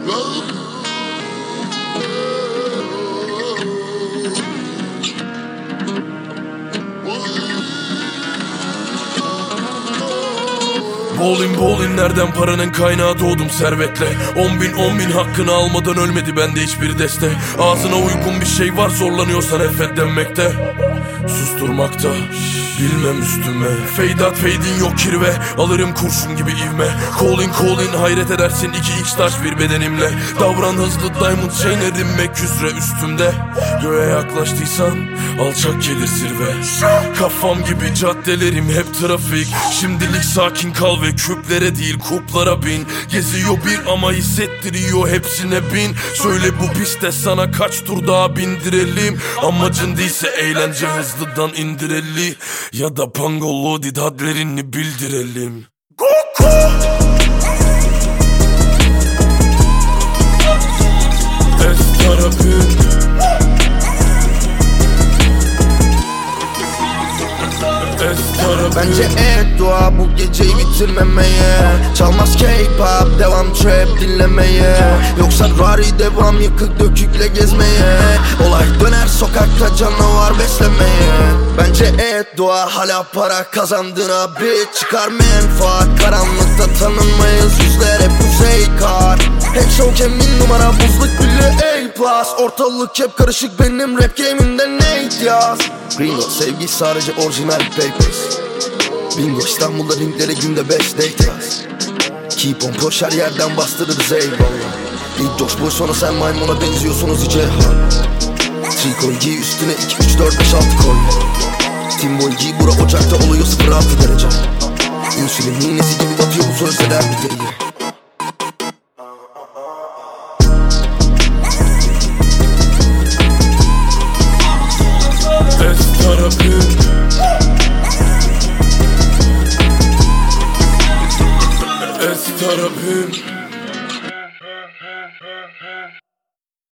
Bowling nereden paranın kaynağı doğdum servetle 10.000 hakkını almadan ölmedi bende hiçbir deste. Ağzına uygun bir şey var zorlanıyorsan effetlenmekte, susturmakta bilmem üstüme. Fade out fade'in yok kirve, alırım kurşun gibi ivme. Calling hayret edersin 2x taş bir bedenimle. Davran hızlı diamond chain erinmek üzere üstümde. Göğe yaklaştıysan alçak gelir zirve. Kafam gibi caddelerim hep trafik. Şimdilik sakin kal ve küplere değil kuplara bin. Geziyor bir ama hissettiriyor hepsine bin. Söyle bu pistte sana kaç tur daha bindirelim. Amacın değilse eğlence hızlıdan indireli. Ya da pangolodid hadlerini bildirelim. Goku! Estarabin. Bence dua bu geceyi bitirmemeye. Çalmaz K-pop devam trap dinlemeye. Yoksa Rari devam yıkık dökükle gezmeye. Olay döner sokakta canavar beslemeye. Bence dua hala para kazandığına bitch. Çıkar menfaat karanlıkta tanınmayız. Yüzler hep kuzey kar. Headshot emin numara buzluk bile A+. Ortalık hep karışık benim rap game'imde Nate yaz. Gringo sevgi sadece orijinal papers. Bingo İstanbul'da ringlere günde 5 date yaz. Keep on push her yerden bastırırız eyvallah. İlk Josh Boy sonra sen maymuna benziyorsunuz iyice ha. Trikoy giy üstüne 2, 3, 4, 5, 6 koy. Team Boy giy bura ocakta oluyor 0-6 derece. İnsülin iğnesi gibi batıyor bu sözler bir deriye. Estarabin.